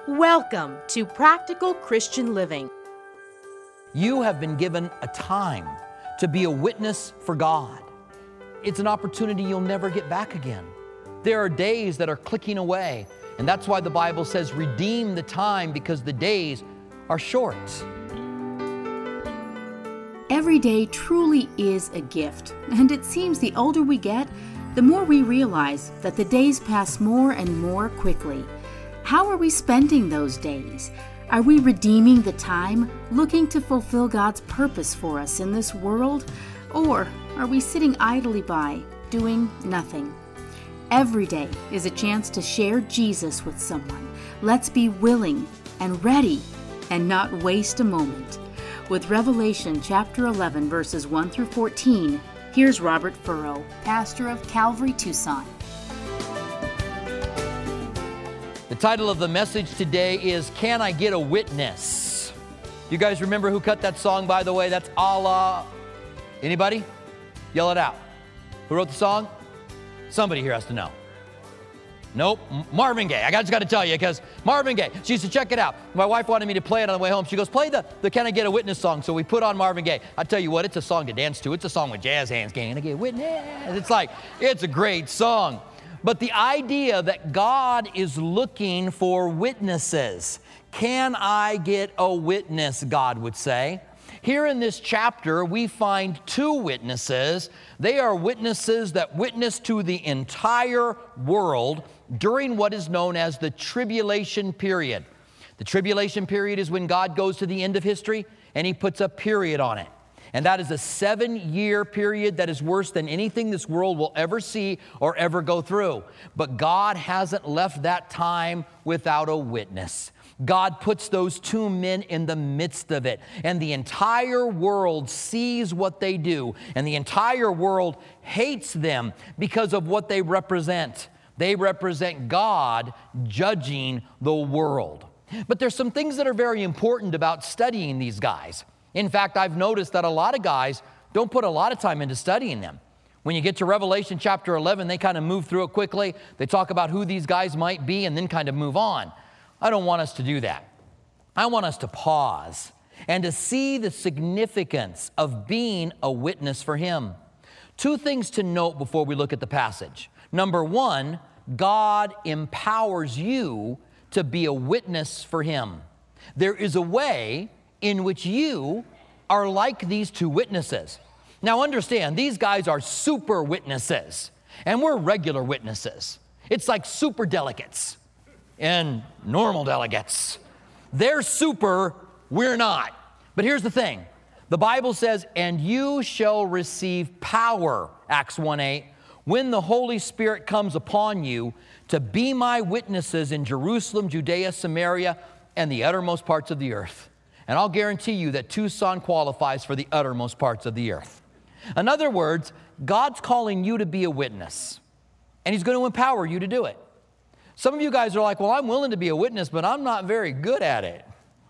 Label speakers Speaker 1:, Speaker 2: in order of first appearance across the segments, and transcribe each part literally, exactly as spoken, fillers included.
Speaker 1: Welcome to Practical Christian Living.
Speaker 2: You have been given a time to be a witness for God. It's an opportunity you'll never get back again. There are days that are clicking away, and that's why the Bible says, redeem the time because the days are short.
Speaker 3: Every day truly is a gift, and it seems the older we get, the more we realize that the days pass more and more quickly. How are we spending those days? Are we redeeming the time, looking to fulfill God's purpose for us in this world? Or are we sitting idly by, doing nothing? Every day is a chance to share Jesus with someone. Let's be willing and ready and not waste a moment. With Revelation chapter eleven, verses one through fourteen, here's Robert Furrow, pastor of Calvary Tucson.
Speaker 2: The title of the message today is, Can I Get a Witness? You guys remember who cut that song, by the way? That's Allah. Anybody? Yell it out. Who wrote the song? Somebody here has to know. Nope, Marvin Gaye. I just got to tell you, because Marvin Gaye, she used to check it out. My wife wanted me to play it on the way home. She goes, play the, the Can I Get a Witness song. So we put on Marvin Gaye. I tell you what, it's a song to dance to. It's a song with jazz hands. Can I get a witness? It's like, it's a great song. But the idea that God is looking for witnesses. Can I get a witness, God would say. Here in this chapter, we find two witnesses. They are witnesses that witness to the entire world during what is known as the tribulation period. The tribulation period is when God goes to the end of history and He puts a period on it. And that is a seven-year period that is worse than anything this world will ever see or ever go through. But God hasn't left that time without a witness. God puts those two men in the midst of it, and the entire world sees what they do, and the entire world hates them because of what they represent. They represent God judging the world. But there's some things that are very important about studying these guys. In fact, I've noticed that a lot of guys don't put a lot of time into studying them. When you get to Revelation chapter eleven, they kind of move through it quickly. They talk about who these guys might be and then kind of move on. I don't want us to do that. I want us to pause and to see the significance of being a witness for Him. Two things to note before we look at the passage. Number one, God empowers you to be a witness for Him. There is a way in which you are like these two witnesses. Now understand, these guys are super witnesses, and we're regular witnesses. It's like super delegates and normal delegates. They're super, we're not. But here's the thing. The Bible says, and you shall receive power, Acts one eight, when the Holy Spirit comes upon you to be my witnesses in Jerusalem, Judea, Samaria, and the uttermost parts of the earth. And I'll guarantee you that Tucson qualifies for the uttermost parts of the earth. In other words, God's calling you to be a witness, and He's going to empower you to do it. Some of you guys are like, well, I'm willing to be a witness, but I'm not very good at it.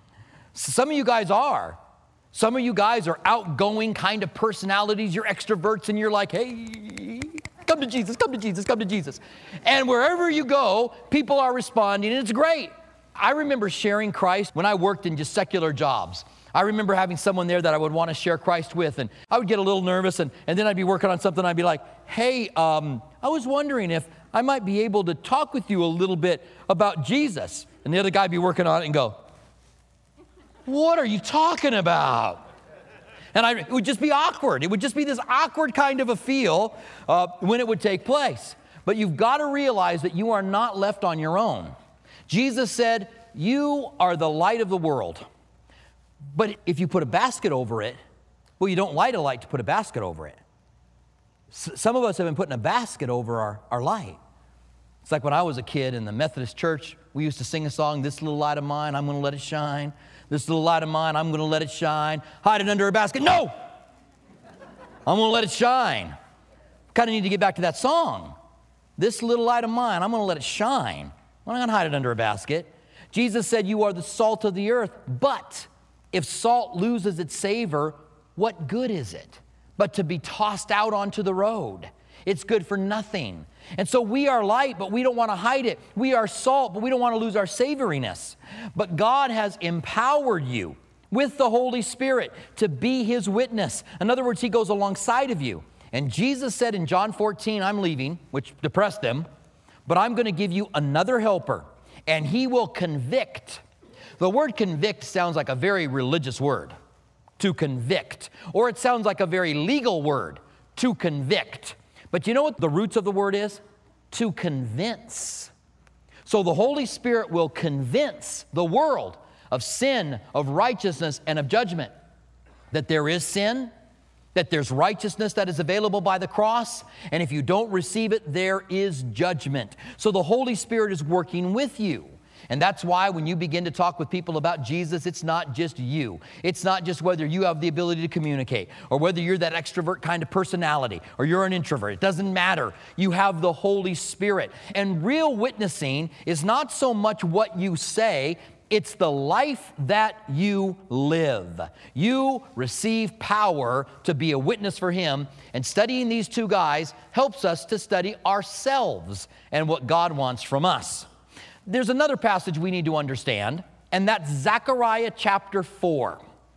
Speaker 2: Some of you guys are. Some of you guys are outgoing kind of personalities. You're extroverts, and you're like, hey, come to Jesus, come to Jesus, come to Jesus. And wherever you go, people are responding, and it's great. I remember sharing Christ when I worked in just secular jobs. I remember having someone there that I would want to share Christ with, and I would get a little nervous, and, and then I'd be working on something, and I'd be like, hey, um, I was wondering if I might be able to talk with you a little bit about Jesus. And the other guy would be working on it and go, what are you talking about? And I, it would just be awkward. It would just be this awkward kind of a feel uh, when it would take place. But you've got to realize that you are not left on your own. Jesus said, you are the light of the world. But if you put a basket over it, well, you don't light a light to put a basket over it. S- some of us have been putting a basket over our, our light. It's like when I was a kid in the Methodist church, we used to sing a song, this little light of mine, I'm going to let it shine. This little light of mine, I'm going to let it shine. Hide it under a basket. No! I'm going to let it shine. Kind of need to get back to that song. This little light of mine, I'm going to let it shine. I'm not going to hide it under a basket. Jesus said, you are the salt of the earth, but if salt loses its savor, what good is it but to be tossed out onto the road? It's good for nothing. And so we are light, but we don't want to hide it. We are salt, but we don't want to lose our savoriness. But God has empowered you with the Holy Spirit to be His witness. In other words, He goes alongside of you. And Jesus said in John fourteen, I'm leaving, which depressed them, but I'm going to give you another helper, and He will convict. The word convict sounds like a very religious word, to convict. Or it sounds like a very legal word, to convict. But you know what the roots of the word is? To convince. So the Holy Spirit will convince the world of sin, of righteousness, and of judgment. That there is sin, that there's righteousness that is available by the cross, and if you don't receive it, there is judgment. So the Holy Spirit is working with you. And that's why when you begin to talk with people about Jesus, it's not just you. It's not just whether you have the ability to communicate or whether you're that extrovert kind of personality or you're an introvert. It doesn't matter. You have the Holy Spirit. And real witnessing is not so much what you say, it's the life that you live. You receive power to be a witness for Him, and studying these two guys helps us to study ourselves and what God wants from us. There's another passage we need to understand, and that's Zechariah chapter four.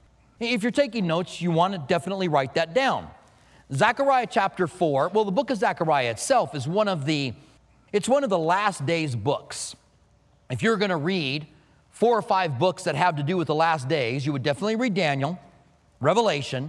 Speaker 2: If you're taking notes, you want to definitely write that down. Zechariah chapter four, well, the book of Zechariah itself is one of the, it's one of the last days books. If you're going to read four or five books that have to do with the last days, you would definitely read Daniel, Revelation,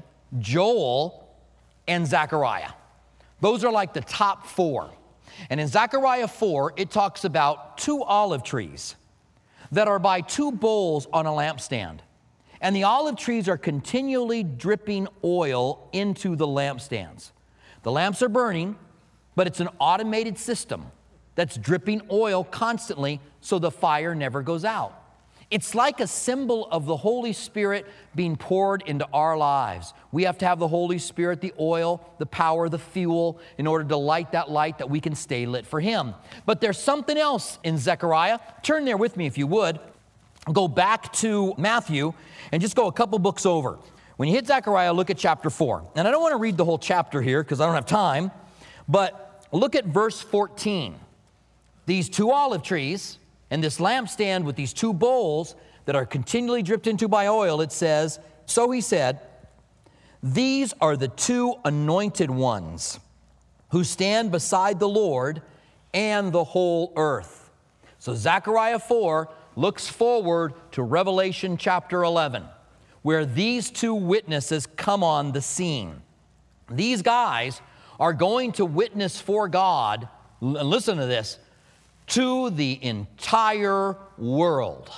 Speaker 2: Joel, and Zechariah. Those are like the top four. And in Zechariah four, it talks about two olive trees that are by two bowls on a lampstand. And the olive trees are continually dripping oil into the lampstands. The lamps are burning, but it's an automated system that's dripping oil constantly so the fire never goes out. It's like a symbol of the Holy Spirit being poured into our lives. We have to have the Holy Spirit, the oil, the power, the fuel, in order to light that light that we can stay lit for Him. But there's something else in Zechariah. Turn there with me if you would. Go back to Matthew and just go a couple books over. When you hit Zechariah, look at chapter four. And I don't want to read the whole chapter here because I don't have time, but look at verse fourteen. These two olive trees and this lampstand with these two bowls that are continually dripped into by oil, it says, so He said, these are the two anointed ones who stand beside the Lord and the whole earth. So Zechariah four looks forward to Revelation chapter eleven, where these two witnesses come on the scene. These guys are going to witness for God, and listen to this, to the entire world.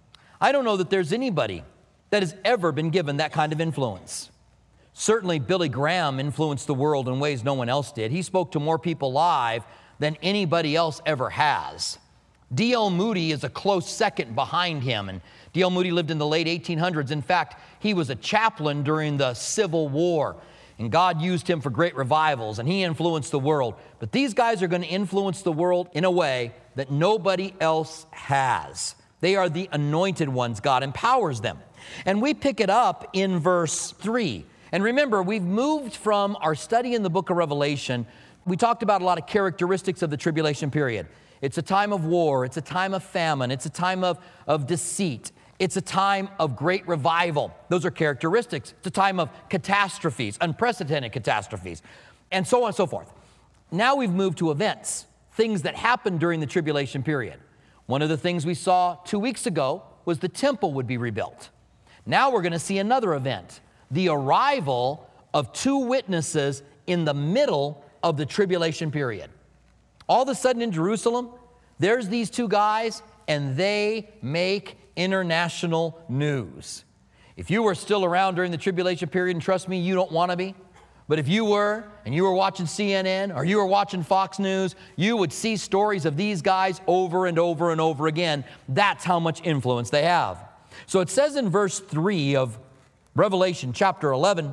Speaker 2: I don't know that there's anybody that has ever been given that kind of influence. Certainly Billy Graham influenced the world in ways no one else did. He spoke to more people live than anybody else ever has. D L Moody is a close second behind him, and D L Moody lived in the late eighteen hundreds. In fact, he was a chaplain during the Civil War. And God used him for great revivals, and he influenced the world. But these guys are going to influence the world in a way that nobody else has. They are the anointed ones. God empowers them. And we pick it up in verse three. And remember, we've moved from our study in the book of Revelation. We talked about a lot of characteristics of the tribulation period. It's a time of war. It's a time of famine. It's a time of, of deceit. It's a time of great revival. Those are characteristics. It's a time of catastrophes, unprecedented catastrophes, and so on and so forth. Now we've moved to events, things that happened during the tribulation period. One of the things we saw two weeks ago was the temple would be rebuilt. Now we're going to see another event, the arrival of two witnesses in the middle of the tribulation period. All of a sudden in Jerusalem, there's these two guys, and they make international news. If you were still around during the tribulation period, and trust me, you don't want to be, but if you were, and you were watching C N N, or you were watching Fox News, you would see stories of these guys over and over and over again. That's how much influence they have. So it says in verse three of Revelation chapter eleven,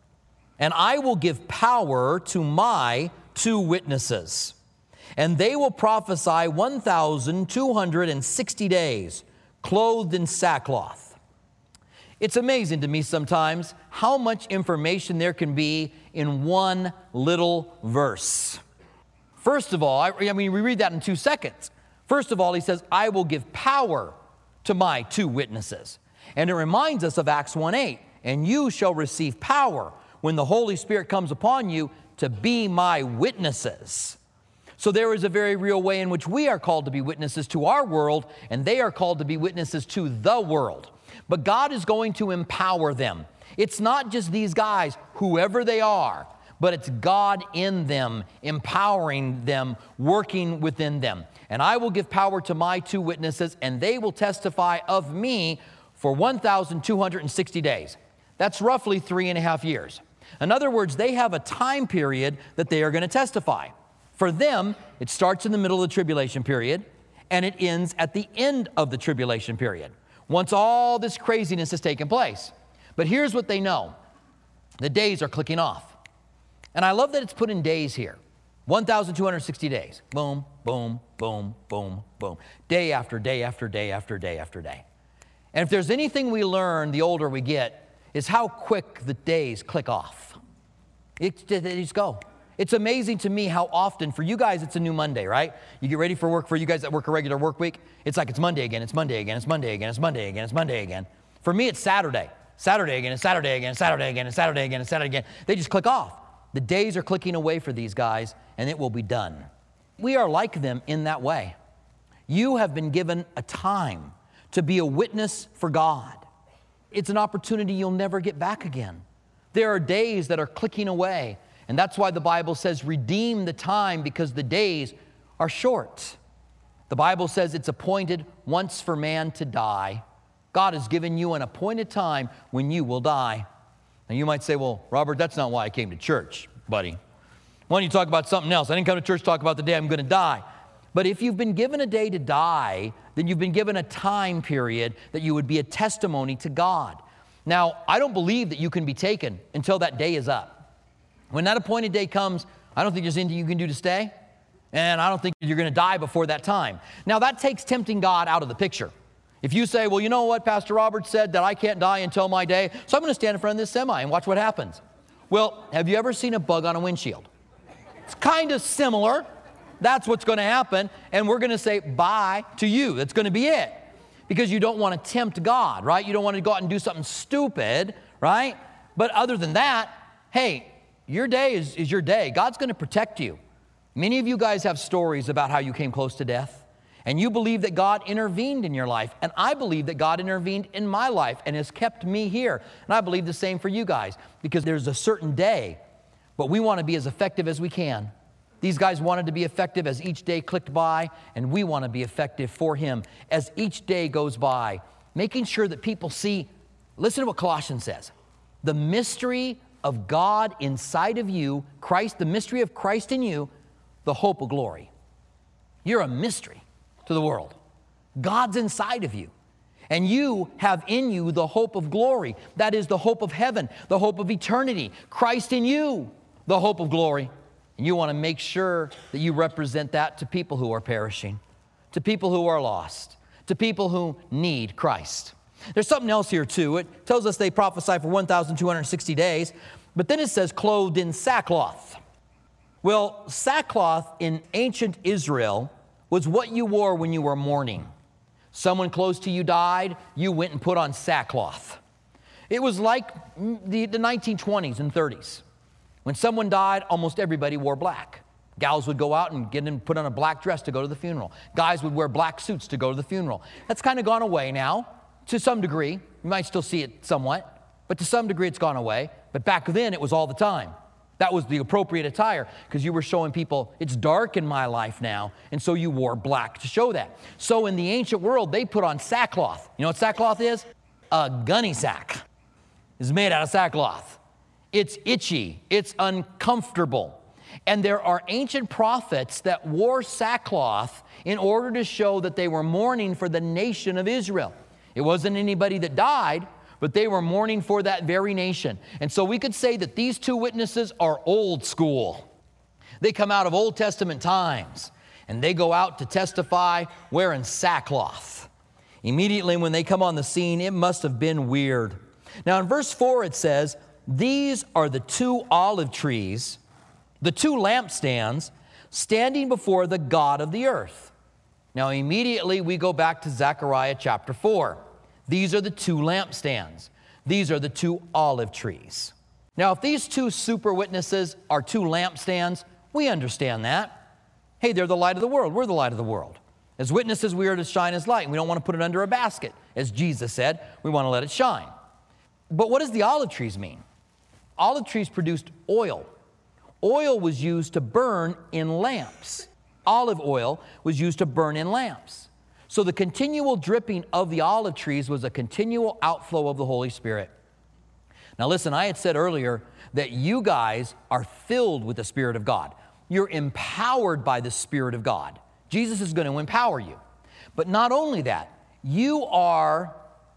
Speaker 2: and I will give power to my two witnesses, and they will prophesy one thousand two hundred sixty days, clothed in sackcloth. It's amazing to me sometimes how much information there can be in one little verse. First of all, I, I mean, we read that in two seconds. First of all, he says, I will give power to my two witnesses. And it reminds us of Acts one eight. And you shall receive power when the Holy Spirit comes upon you to be my witnesses. So there is a very real way in which we are called to be witnesses to our world, and they are called to be witnesses to the world. But God is going to empower them. It's not just these guys, whoever they are, but it's God in them, empowering them, working within them. And I will give power to my two witnesses, and they will testify of me for one thousand two hundred sixty days. That's roughly three and a half years. In other words, they have a time period that they are going to testify. For them, it starts in the middle of the tribulation period, and it ends at the end of the tribulation period, once all this craziness has taken place. But here's what they know. The days are clicking off. And I love that it's put in days here. one thousand two hundred sixty days. Boom, boom, boom, boom, boom. Day after day after day after day after day. And if there's anything we learn the older we get, is how quick the days click off. It, they just go. It's amazing to me how often, for you guys, it's a new Monday, right? You get ready for work. For you guys that work a regular work week, it's like it's Monday again, it's Monday again, it's Monday again, it's Monday again, it's Monday again. For me, it's Saturday. Saturday again, it's Saturday again, it's Saturday again, it's Saturday again, it's Saturday again. They just click off. The days are clicking away for these guys, and it will be done. We are like them in that way. You have been given a time to be a witness for God. It's an opportunity you'll never get back again. There are days that are clicking away, and that's why the Bible says, redeem the time, because the days are short. The Bible says it's appointed once for man to die. God has given you an appointed time when you will die. And you might say, well, Robert, that's not why I came to church, buddy. Why don't you talk about something else? I didn't come to church to talk about the day I'm going to die. But if you've been given a day to die, then you've been given a time period that you would be a testimony to God. Now, I don't believe that you can be taken until that day is up. When that appointed day comes, I don't think there's anything you can do to stay, and I don't think you're going to die before that time. Now, that takes tempting God out of the picture. If you say, well, you know what, Pastor Robert said that I can't die until my day, so I'm going to stand in front of this semi and watch what happens. Well, have you ever seen a bug on a windshield? It's kind of similar. That's what's going to happen, and we're going to say bye to you. That's going to be it, because you don't want to tempt God, right? You don't want to go out and do something stupid, right? But other than that, hey, your day is, is your day. God's going to protect you. Many of you guys have stories about how you came close to death, and you believe that God intervened in your life, and I believe that God intervened in my life and has kept me here, and I believe the same for you guys, because there's a certain day, but we want to be as effective as we can. These guys wanted to be effective as each day clicked by, and we want to be effective for Him as each day goes by, making sure that people see, listen to what Colossians says, the mystery of God inside of you, Christ, the mystery of Christ in you, the hope of glory. You're a mystery to the world. God's inside of you, and you have in you the hope of glory. That is the hope of heaven, the hope of eternity. Christ in you, the hope of glory. And you want to make sure that you represent that to people who are perishing, to people who are lost, to people who need Christ. There's something else here too. It tells us they prophesy for one thousand two hundred sixty days, but then it says clothed in sackcloth. Well, sackcloth in ancient Israel was what you wore when you were mourning. Someone close to you died, you went and put on sackcloth. It was like the, the nineteen twenties and thirties. When someone died, almost everybody wore black. Gals would go out and get and put on a black dress to go to the funeral. Guys would wear black suits to go to the funeral. That's kind of gone away now, to some degree. You might still see it somewhat, but to some degree it's gone away. But back then, it was all the time. That was the appropriate attire, because you were showing people, it's dark in my life now, and so you wore black to show that. So in the ancient world, they put on sackcloth. You know what sackcloth is? A gunny sack. It's made out of sackcloth. It's itchy, it's uncomfortable. And there are ancient prophets that wore sackcloth in order to show that they were mourning for the nation of Israel. It wasn't anybody that died, but they were mourning for that very nation. And so we could say that these two witnesses are old school. They come out of Old Testament times, and they go out to testify wearing sackcloth. Immediately when they come on the scene, it must have been weird. Now in verse four it says, these are the two olive trees, the two lampstands, standing before the God of the earth. Now immediately we go back to Zechariah chapter four. These are the two lampstands. These are the two olive trees. Now if these two super witnesses are two lampstands, we understand that. Hey, they're the light of the world. We're the light of the world. As witnesses, we are to shine as light. We don't want to put it under a basket. As Jesus said, we want to let it shine. But what does the olive trees mean? Olive trees produced oil. Oil was used to burn in lamps. Olive oil was used to burn in lamps. So the continual dripping of the olive trees was a continual outflow of the Holy Spirit. Now listen, I had said earlier that you guys are filled with the Spirit of God. You're empowered by the Spirit of God. Jesus is going to empower you. But not only that, you are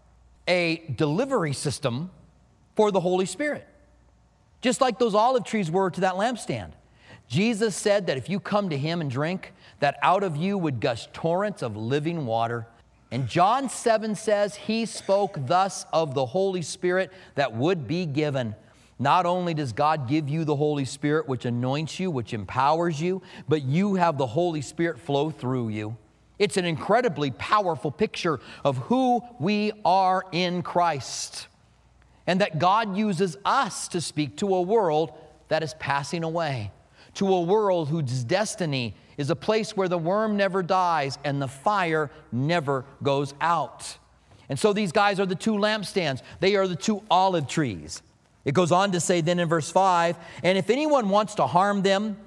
Speaker 2: a delivery system for the Holy Spirit. Just like those olive trees were to that lampstand. Jesus said that if you come to Him and drink, that out of you would gush torrents of living water. And John seven says He spoke thus of the Holy Spirit that would be given. Not only does God give you the Holy Spirit, which anoints you, which empowers you, but you have the Holy Spirit flow through you. It's an incredibly powerful picture of who we are in Christ. And that God uses us to speak to a world that is passing away, to a world whose destiny is a place where the worm never dies and the fire never goes out. And so these guys are the two lampstands. They are the two olive trees. It goes on to say then in verse five, and if anyone wants to harm them,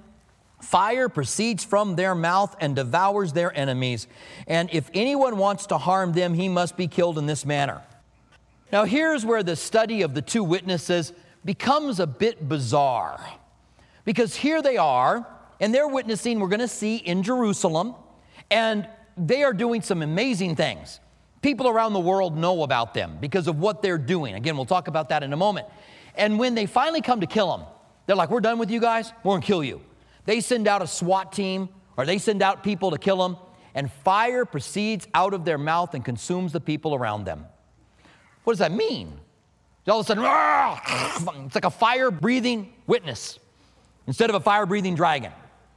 Speaker 2: fire proceeds from their mouth and devours their enemies. And if anyone wants to harm them, he must be killed in this manner. Now here's where the study of the two witnesses becomes a bit bizarre. Because here they are, and they're witnessing, we're going to see, in Jerusalem, and they are doing some amazing things. People around the world know about them because of what they're doing. Again, we'll talk about that in a moment. And when they finally come to kill them, they're like, we're done with you guys, we're going to kill you. They send out a SWAT team, or they send out people to kill them, and fire proceeds out of their mouth and consumes the people around them. What does that mean? All of a sudden, it's like a fire-breathing witness instead of a fire-breathing dragon.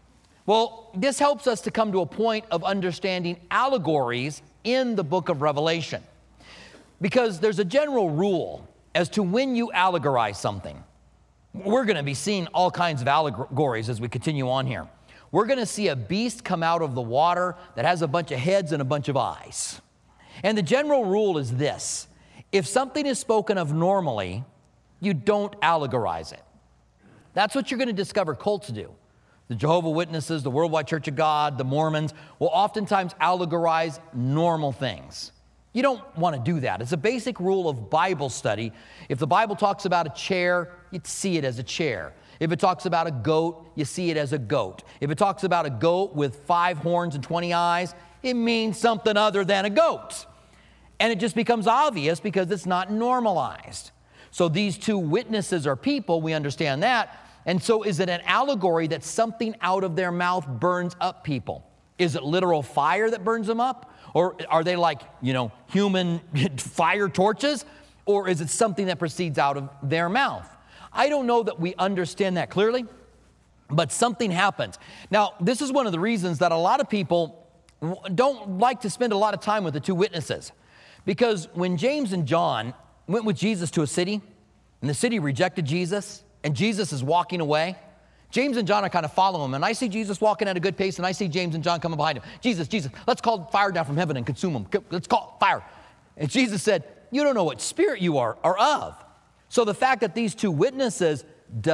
Speaker 2: Well, this helps us to come to a point of understanding allegories in the book of Revelation. Because there's a general rule as to when you allegorize something. We're going to be seeing all kinds of allegories as we continue on here. We're going to see a beast come out of the water that has a bunch of heads and a bunch of eyes. And the general rule is this: if something is spoken of normally, you don't allegorize it. That's what you're going to discover cults do. The Jehovah's Witnesses, the Worldwide Church of God, the Mormons will oftentimes allegorize normal things. You don't want to do that. It's a basic rule of Bible study. If the Bible talks about a chair, you see it as a chair. If it talks about a goat, you see it as a goat. If it talks about a goat with five horns and twenty eyes, it means something other than a goat. And it just becomes obvious because it's not normalized. So these two witnesses are people, we understand that. And so is it an allegory that something out of their mouth burns up people? Is it literal fire that burns them up? Or are they like, you know, human fire torches? Or is it something that proceeds out of their mouth? I don't know that we understand that clearly, but something happens. Now, this is one of the reasons that a lot of people don't like to spend a lot of time with the two witnesses. Because when James and John went with Jesus to a city, and the city rejected Jesus, and Jesus is walking away, James and John are kind of following him. And I see Jesus walking at a good pace, and I see James and John coming behind him. Jesus, Jesus, let's call fire down from heaven and consume them. Let's call fire. And Jesus said, you don't know what spirit you are, are of. So the fact that these two witnesses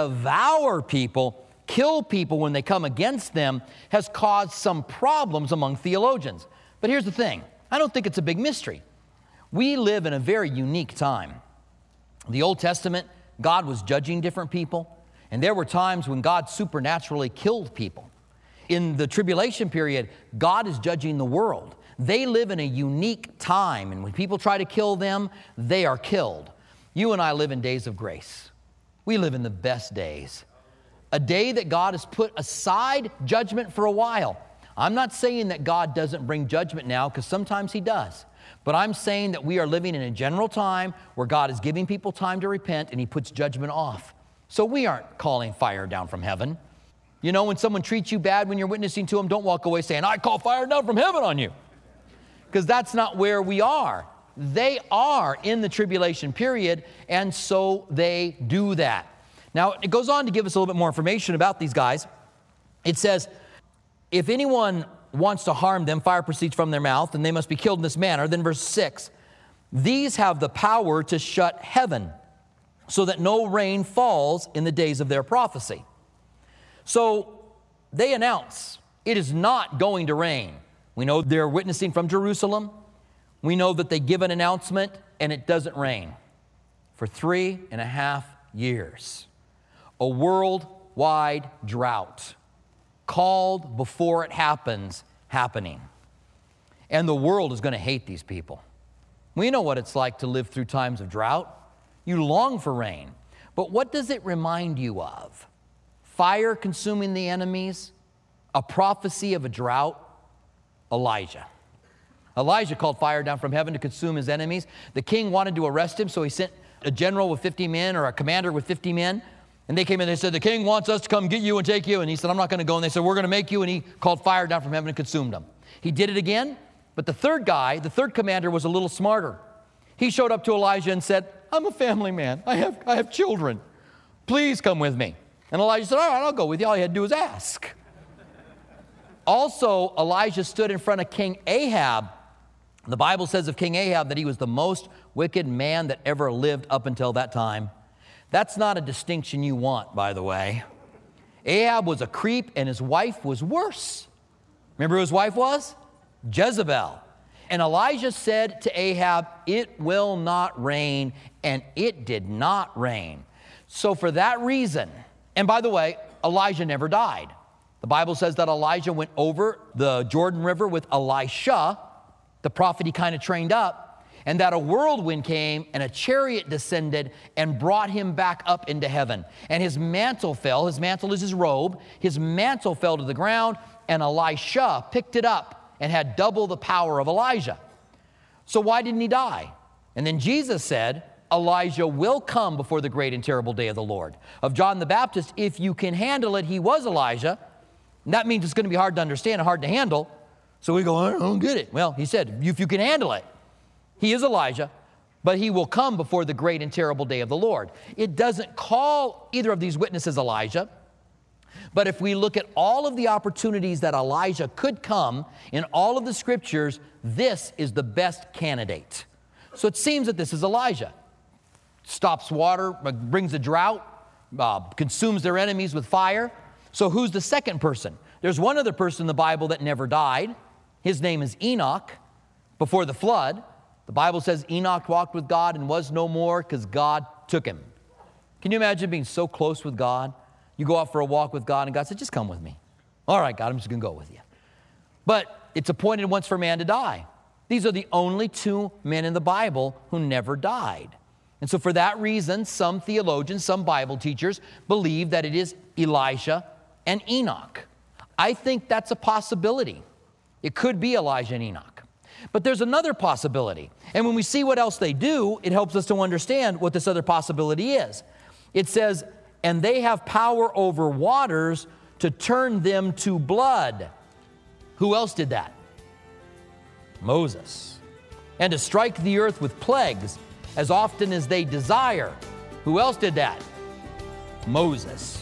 Speaker 2: devour people, kill people when they come against them, has caused some problems among theologians. But here's the thing. I don't think it's a big mystery. We live in a very unique time. The Old Testament, God was judging different people, and there were times when God supernaturally killed people. In the tribulation period, God is judging the world. They live in a unique time, and when people try to kill them, they are killed. You and I live in days of grace. We live in the best days. A day that God has put aside judgment for a while. I'm not saying that God doesn't bring judgment now, because sometimes He does. But I'm saying that we are living in a general time where God is giving people time to repent and he puts judgment off. So we aren't calling fire down from heaven. You know, when someone treats you bad when you're witnessing to them, don't walk away saying, I call fire down from heaven on you. Because that's not where we are. They are in the tribulation period, and so they do that. Now, it goes on to give us a little bit more information about these guys. It says, if anyone wants to harm them, fire proceeds from their mouth, and they must be killed in this manner. Then verse six, these have the power to shut heaven, so that no rain falls in the days of their prophecy. So they announce it is not going to rain. We know they're witnessing from Jerusalem. We know that they give an announcement and it doesn't rain for three and a half years. A worldwide drought called before it happens, happening. And the world is going to hate these people. We know what it's like to live through times of drought. You long for rain. But what does it remind you of? Fire consuming the enemies? A prophecy of a drought? Elijah. Elijah called fire down from heaven to consume his enemies. The king wanted to arrest him, so he sent a general with fifty men or a commander with fifty men. And they came in and they said, the king wants us to come get you and take you. And he said, I'm not going to go. And they said, we're going to make you. And he called fire down from heaven and consumed them. He did it again. But the third guy, the third commander, was a little smarter. He showed up to Elijah and said, I'm a family man. I have, I have children. Please come with me. And Elijah said, all right, I'll go with you. All you had to do was ask. Also, Elijah stood in front of King Ahab. The Bible says of King Ahab that he was the most wicked man that ever lived up until that time. That's not a distinction you want, by the way. Ahab was a creep and his wife was worse. Remember who his wife was? Jezebel. And Elijah said to Ahab, it will not rain, and it did not rain. So for that reason, and by the way, Elijah never died. The Bible says that Elijah went over the Jordan River with Elisha, the prophet he kind of trained up, and that a whirlwind came and a chariot descended and brought him back up into heaven. And his mantle fell, his mantle is his robe, his mantle fell to the ground, and Elisha picked it up and had double the power of Elijah. So why didn't he die? And then Jesus said, Elijah will come before the great and terrible day of the Lord. Of John the Baptist, if you can handle it, he was Elijah. And that means it's going to be hard to understand and hard to handle. So we go, I don't get it. Well, he said, if you can handle it, he is Elijah, but he will come before the great and terrible day of the Lord. It doesn't call either of these witnesses Elijah, but if we look at all of the opportunities that Elijah could come in all of the scriptures, this is the best candidate. So it seems that this is Elijah. Stops water, brings a drought, uh, consumes their enemies with fire. So who's the second person? There's one other person in the Bible that never died. His name is Enoch. Before the flood, the Bible says Enoch walked with God and was no more because God took him. Can you imagine being so close with God? You go out for a walk with God and God said, just come with me. All right, God, I'm just going to go with you. But it's appointed once for man to die. These are the only two men in the Bible who never died. And so for that reason, some theologians, some Bible teachers believe that it is Elijah and Enoch. I think that's a possibility. It could be Elijah and Enoch. But there's another possibility. And when we see what else they do, it helps us to understand what this other possibility is. It says, and they have power over waters to turn them to blood. Who else did that? Moses. And to strike the earth with plagues as often as they desire. Who else did that? Moses.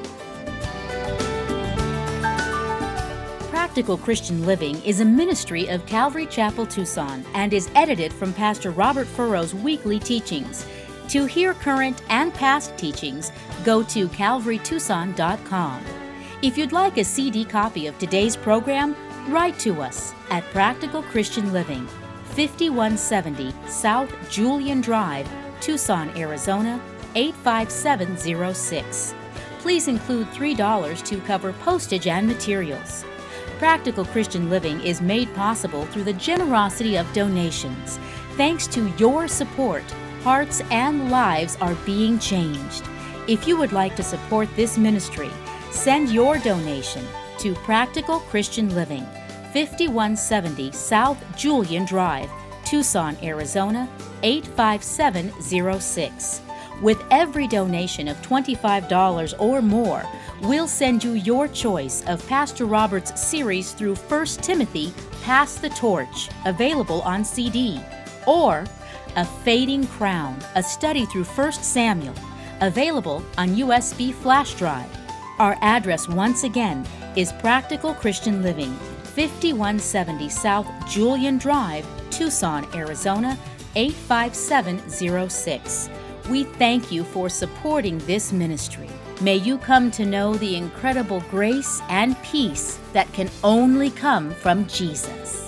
Speaker 3: Practical Christian Living is a ministry of Calvary Chapel, Tucson, and is edited from Pastor Robert Furrow's weekly teachings. To hear current and past teachings, go to calvary tucson dot com. If you'd like a C D copy of today's program, write to us at Practical Christian Living, fifty-one seventy South Julian Drive, Tucson, Arizona, eight five seven zero six. Please include three dollars to cover postage and materials. Practical Christian Living is made possible through the generosity of donations. Thanks to your support, hearts and lives are being changed. If you would like to support this ministry, send your donation to Practical Christian Living, fifty-one seventy South Julian Drive, Tucson, Arizona eight five seven zero six. With every donation of twenty-five dollars or more, we'll send you your choice of Pastor Robert's series through First Timothy, Pass the Torch, available on C D, or A Fading Crown, a study through First Samuel, available on U S B flash drive. Our address once again is Practical Christian Living, fifty-one seventy South Julian Drive, Tucson, Arizona eight five seven zero six. We thank you for supporting this ministry. May you come to know the incredible grace and peace that can only come from Jesus.